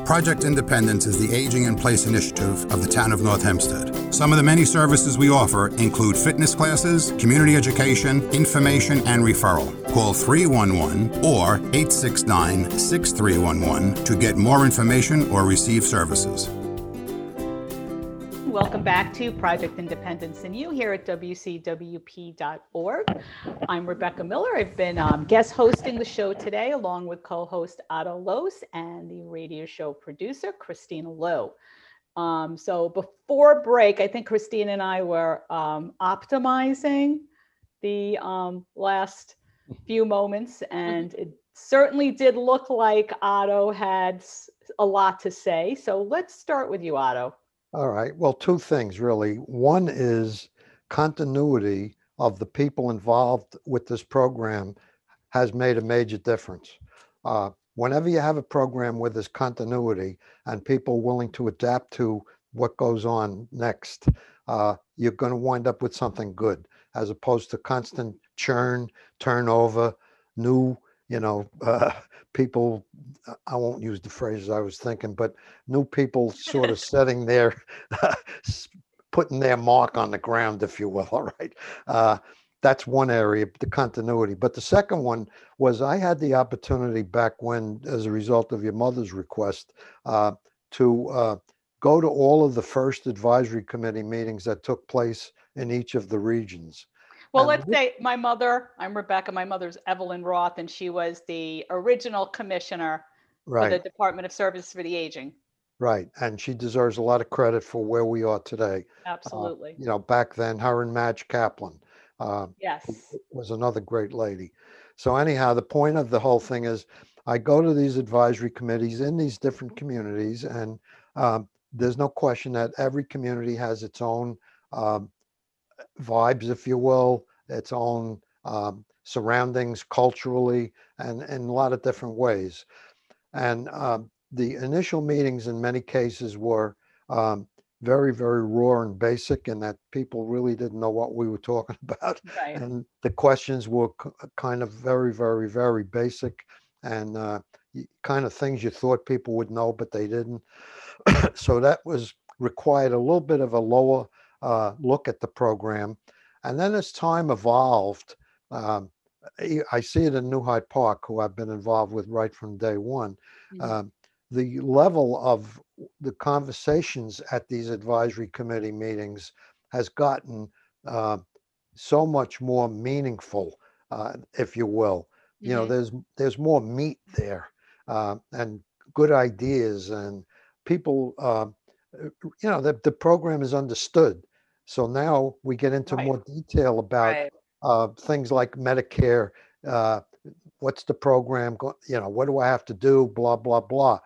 Project Independence is the Aging in Place initiative of the town of North Hempstead. Some of the many services we offer include fitness classes, community education, information, and referral. Call 311 or 869-6311 to get more information or receive services. Welcome back to Project Independence and You here at WCWP.org. I'm Rebecca Miller. I've been guest hosting the show today along with co-host Otto Los and the radio show producer Christina Lowe. So before break, I think Christina and I were optimizing the last few moments, and it certainly did look like Otto had a lot to say. So let's start with you, Otto. All right. Well, two things really. One is continuity of the people involved with this program has made a major difference. Whenever you have a program where there's continuity and people willing to adapt to what goes on next, you're going to wind up with something good, as opposed to constant churn, turnover, new, people, I won't use the phrases I was thinking, but new people sort of setting their, putting their mark on the ground, if you will. All right. That's one area, the continuity. But the second one was I had the opportunity back when, as a result of your mother's request, to go to all of the first advisory committee meetings that took place in each of the regions. Well, let's say I'm Rebecca, my mother's Evelyn Roth, and she was the original commissioner for the Department of Services for the Aging. Right. And she deserves a lot of credit for where we are today. Absolutely. Back then, her and Madge Kaplan was another great lady. So anyhow, the point of the whole thing is I go to these advisory committees in these different communities, and there's no question that every community has its own vibes, if you will, its own surroundings culturally and in a lot of different ways. And the initial meetings in many cases were very, very raw and basic, in that people really didn't know what we were talking about. Right. And the questions were kind of very, very, very basic, and kind of things you thought people would know, but they didn't. So that required a little bit of a lower look at the program. And then as time evolved, I see it in New Hyde Park, who I've been involved with right from day one. The level of the conversations at these advisory committee meetings has gotten so much more meaningful, if you will. There's more meat there, and good ideas, and people, the program is understood. So now we get into more detail about things like Medicare. What's the program? What do I have to do? Blah, blah, blah.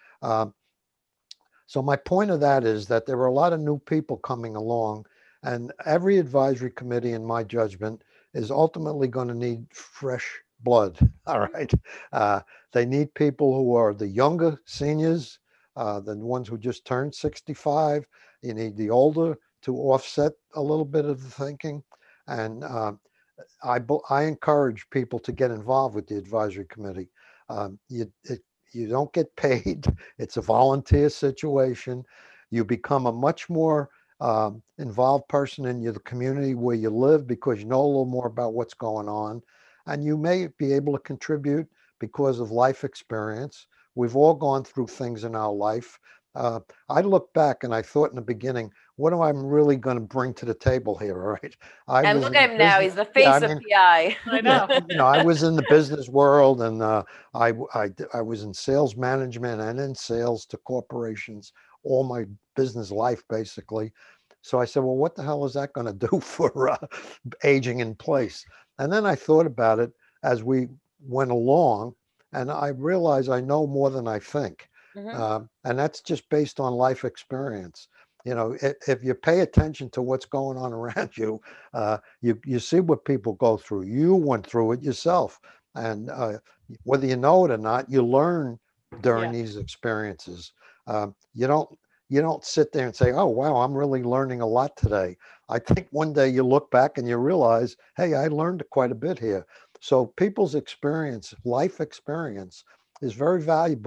So my point of that is that there are a lot of new people coming along, and every advisory committee, in my judgment, is ultimately going to need fresh blood. All right. They need people who are the younger seniors, the ones who just turned 65. You need the older to offset a little bit of the thinking. And I encourage people to get involved with the advisory committee. You don't get paid. It's a volunteer situation. You become a much more involved person in the community where you live, because you know a little more about what's going on. And you may be able to contribute because of life experience. We've all gone through things in our life. I look back and I thought in the beginning, what am I really going to bring to the table here? Right. And look at him now. He's the face of PI. I know. I was in the business world, and I was in sales management and in sales to corporations all my business life, basically. So I said, well, what the hell is that going to do for aging in place? And then I thought about it as we went along, and I realized I know more than I think. And that's just based on life experience. If you pay attention to what's going on around you, you see what people go through. You went through it yourself. And whether you know it or not, you learn during these experiences. You don't sit there and say, oh, wow, I'm really learning a lot today. I think one day you look back and you realize, hey, I learned quite a bit here. So people's experience, life experience, is very valuable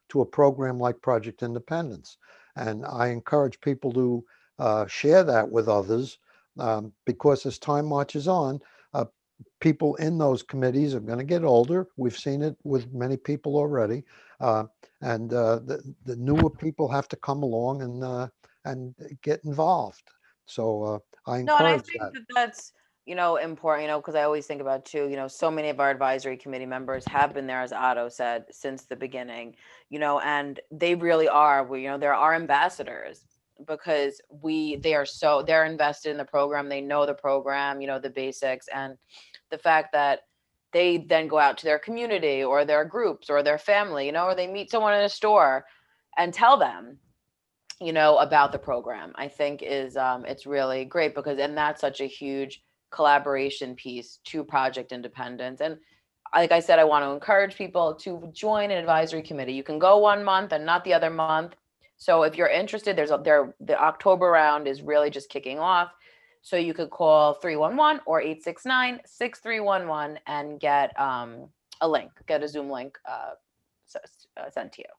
to a program like Project Independence. And I encourage people to share that with others, because as time marches on, people in those committees are going to get older. We've seen it with many people already, and the newer people have to come along and get involved. So I No, and I encourage think that. that's, important, because I always think about too, so many of our advisory committee members have been there, as Otto said, since the beginning, and they really are, they're our ambassadors, because they're invested in the program. They know the program, the basics, and the fact that they then go out to their community or their groups or their family, or they meet someone in a store and tell them, about the program, I think is it's really great, because and that's such a huge collaboration piece to Project Independence. And like I said, I want to encourage people to join an advisory committee. You can go 1 month and not the other month. So if you're interested, the October round is really just kicking off. So you could call 311 or 869-6311 and get a Zoom link sent to you.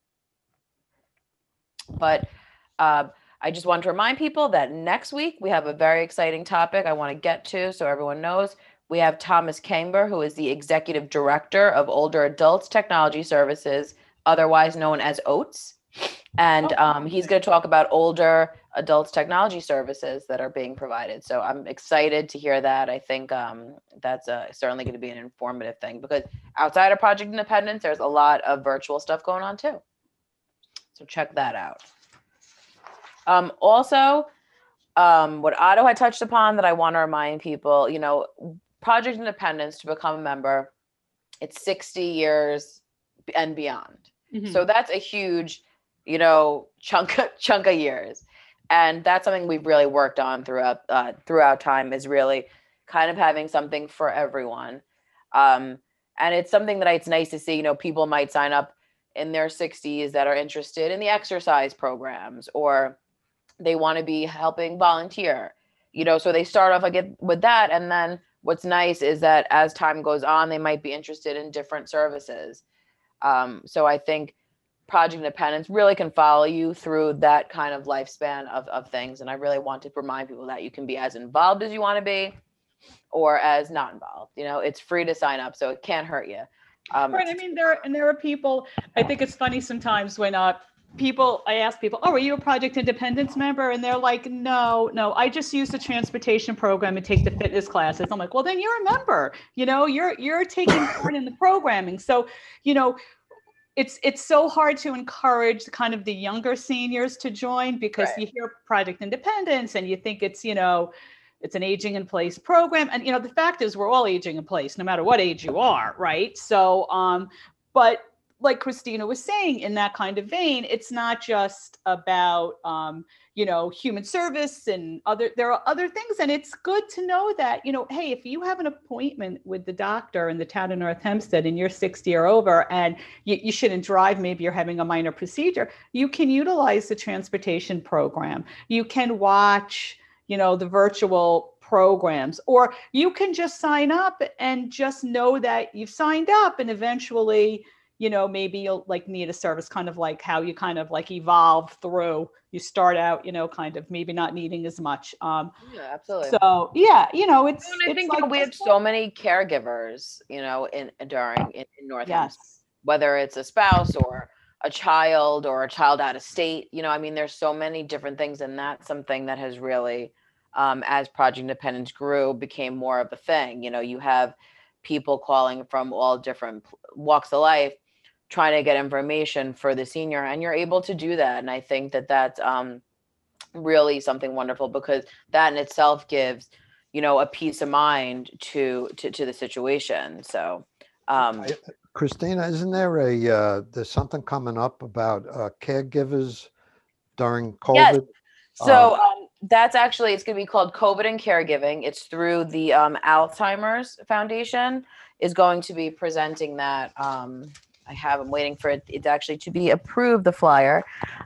But I just want to remind people that next week we have a very exciting topic I want to get to, so everyone knows. We have Thomas Kamber, who is the Executive Director of Older Adults Technology Services, otherwise known as OATS. And he's going to talk about older adults technology services that are being provided. So I'm excited to hear that. I think that's certainly going to be an informative thing, because outside of Project Independence, there's a lot of virtual stuff going on too. So check that out. Also, what Otto had touched upon that I want to remind people, Project Independence, to become a member, it's 60 years and beyond. Mm-hmm. So that's a huge, chunk of years. And that's something we've really worked on throughout time, is really kind of having something for everyone. And it's something that it's nice to see, people might sign up in their 60s that are interested in the exercise programs, or they want to be helping volunteer, so they start off with that. And then what's nice is that as time goes on, they might be interested in different services. So I think Project Independence really can follow you through that kind of lifespan of things. And I really want to remind people that you can be as involved as you want to be, or as not involved. It's free to sign up, so it can't hurt you. Right. I mean, there are people, I think it's funny sometimes when I ask people, oh, are you a Project Independence member? And they're like, no, I just use the transportation program and take the fitness classes. I'm like, well, then you're a member, you're taking part in the programming. So, it's so hard to encourage kind of the younger seniors to join, because right. You hear Project Independence and you think it's, it's an aging in place program. And, the fact is we're all aging in place, no matter what age you are. Right. So, but like Christina was saying, in that kind of vein, it's not just about, human service and there are other things. And it's good to know that, hey, if you have an appointment with the doctor in the town of North Hempstead and you're 60 or over and you shouldn't drive, maybe you're having a minor procedure, you can utilize the transportation program. You can watch, the virtual programs, or you can just sign up and just know that you've signed up, and eventually, maybe you'll need a service, kind of like how you kind of evolve through. You start out, kind of maybe not needing as much. Yeah, absolutely. So yeah, I think we have so many caregivers, in North Hempstead, whether it's a spouse or a child out of state, there's so many different things, and that's something that has really, as Project Independence grew, became more of a thing. You have people calling from all different walks of life, trying to get information for the senior, and you're able to do that. And I think that that's really something wonderful, because that in itself gives, a peace of mind to the situation. So, Christina, isn't there there's something coming up about caregivers during COVID? Yes. So that's actually, it's going to be called COVID and Caregiving. It's through the Alzheimer's Foundation is going to be presenting that. I'm waiting for it actually to be approved, the flyer.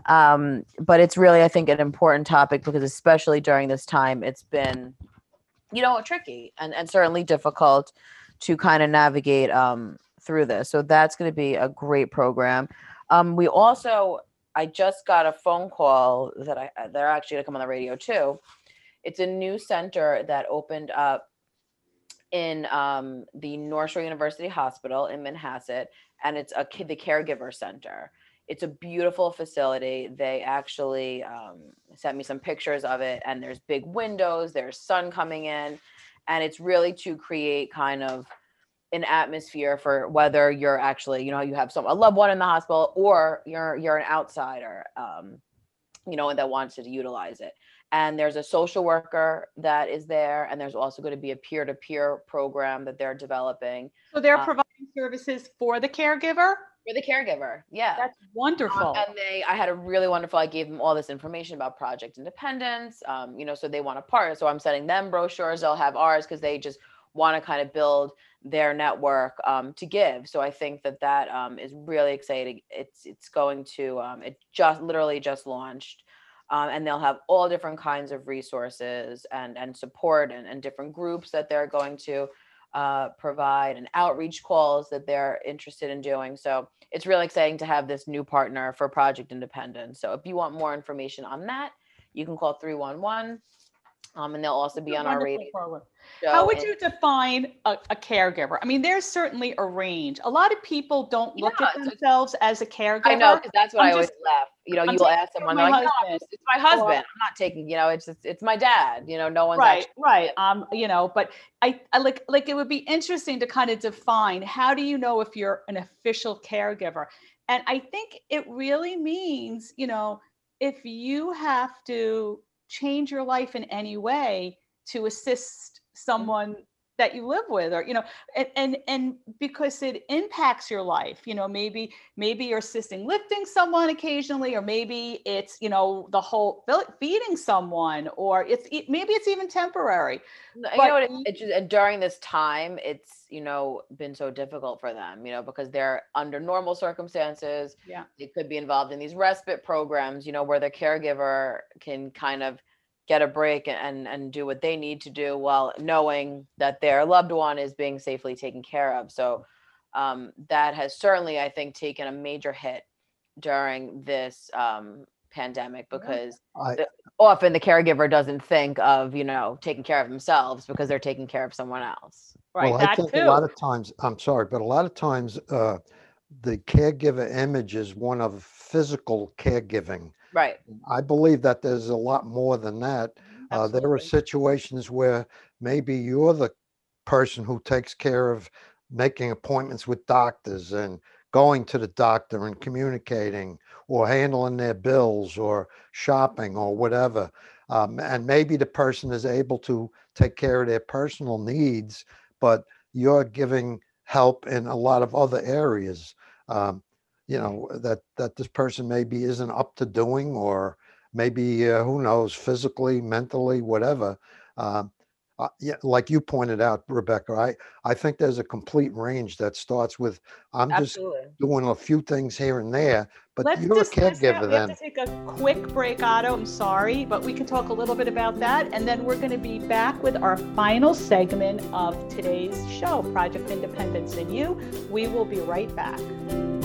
But it's really, I think, an important topic, because especially during this time, it's been, tricky and certainly difficult to kind of navigate through this. So that's going to be a great program. We I just got a phone call that they're actually going to come on the radio too. It's a new center that opened up in the North Shore University Hospital in Manhasset, and it's the Caregiver Center. It's a beautiful facility. They actually sent me some pictures of it, and there's big windows, there's sun coming in, and it's really to create kind of an atmosphere for whether you're actually, you have a loved one in the hospital, or you're an outsider, that wants to utilize it. And there's a social worker that is there, and there's also going to be a peer-to-peer program that they're developing. So they're providing services for the caregiver? For the caregiver, yeah. That's wonderful. And I had a really wonderful, I gave them all this information about Project Independence, so they want to partner. So I'm sending them brochures, they'll have ours, because they just want to kind of build their network to give. So I think that is really exciting. It's going to, it literally just launched. And they'll have all different kinds of resources and support and different groups that they're going to provide, and outreach calls that they're interested in doing. So it's really exciting to have this new partner for Project Independence. So if you want more information on that, you can call 311. And they'll also be on our radio show. How would you define a caregiver? I mean, there's certainly a range. A lot of people don't look at themselves as a caregiver. I know, because that's what I always laugh. You'll ask someone, they're like, no, it's my husband. I'm not taking, it's my dad. No one's right. But I like it would be interesting to kind of define, how do you know if you're an official caregiver? And I think it really means, if you have to change your life in any way to assist someone that you live with, or and because it impacts your life, maybe you're assisting lifting someone occasionally, or maybe it's the whole feeding someone, or maybe it's even temporary. And during this time, it's been so difficult for them, because they're under normal circumstances. Yeah, they could be involved in these respite programs, where the caregiver can kind of get a break and do what they need to do while knowing that their loved one is being safely taken care of. So that has certainly, I think, taken a major hit during this pandemic, because often the caregiver doesn't think of, taking care of themselves, because they're taking care of someone else. Right. Well, I think a lot of times, I'm sorry, but a lot of times the caregiver image is one of physical caregiving. Right. I believe that there's a lot more than that. There are situations where maybe you're the person who takes care of making appointments with doctors and going to the doctor and communicating, or handling their bills, or shopping, or whatever. And maybe the person is able to take care of their personal needs, but you're giving help in a lot of other areas. That this person maybe isn't up to doing, or maybe who knows, physically, mentally, whatever. Like you pointed out, Rebecca, I think there's a complete range that starts with, I'm Absolutely. just doing a few things here and there, but you're a caregiver then. We have to take a quick break, Otto. I'm sorry, but we can talk a little bit about that. And then we're going to be back with our final segment of today's show, Project Independence and You. We will be right back.